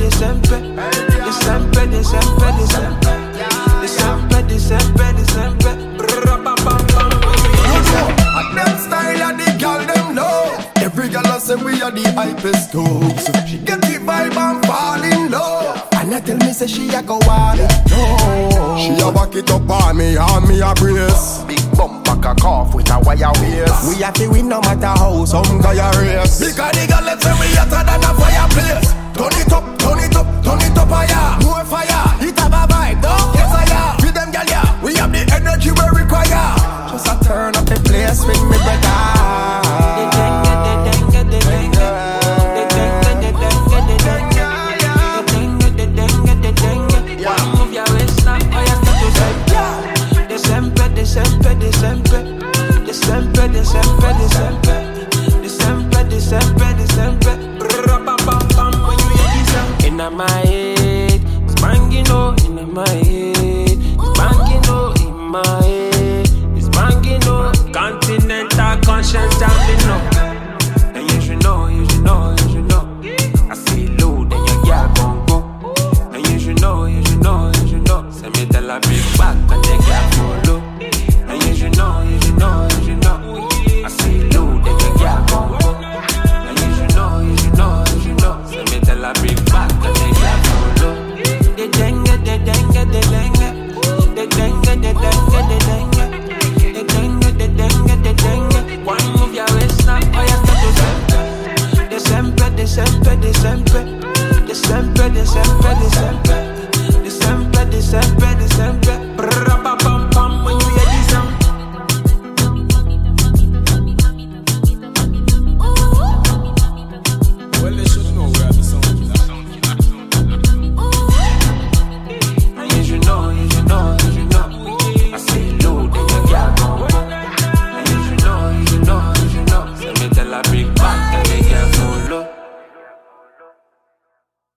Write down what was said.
Them style of the girl them know. Every girl I say we are the hypest too. So she get the vibe and fall in love. And I tell me say she a go all it. No. She a back it up on me and me a brace. Big bump back a cough with a wire waist. We have to win no matter how some guy a race. Because the girl let's say we hotter than a fireplace. Turn it up, turn it up, turn it up higher. More fire, it have a vibe, no? Yes I am. With them girl yeah, we have the energy we require. Just a turn up the place with me brother. Inna my head, it's banging oh, inna my head, it's banging oh, in my head, it's banging oh, continental conscious jumping up. And you should know, you should know, you should know. I see low, then your girl gon' go. And you should know, you should know, you should know. Send me tell her bring back and the girl follow. And you should know, you should know, you should know. I see low, then your girl gon' go. And you should know, you should know, you should know. Send me tell her bring back. December.